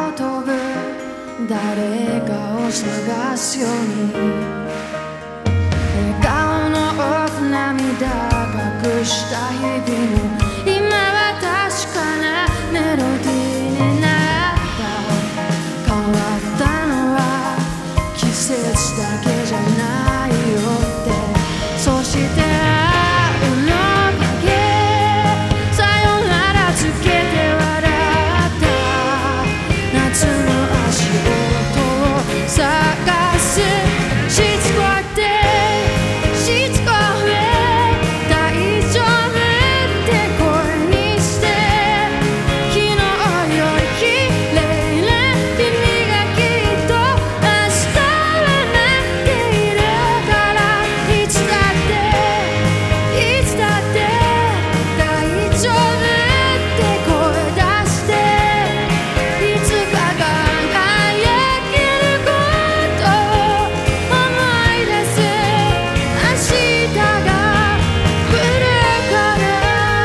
飛ぶ誰かを探すように笑顔の奥涙隠した日々も今は確かなメロディーになった変わったのは季節だけじゃないよってそして運の影さよならつけて笑った夏の足音を探すしつこくてしつこくて大丈夫って声にして昨日より綺麗な君がきっと明日は待っているからいつだっていつだって大丈夫って声出していつか輝けることを思い出す明日が来るから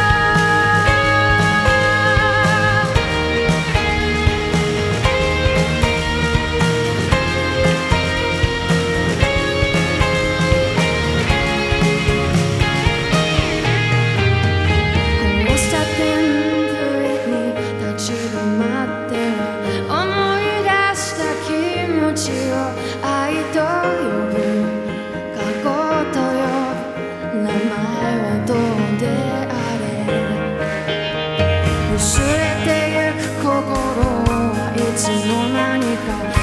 交差点に立ち止まっては思い出した気持ちを愛と呼ぶ過去と呼ぶ名前はどうであれ薄れてゆく心はいつの間にか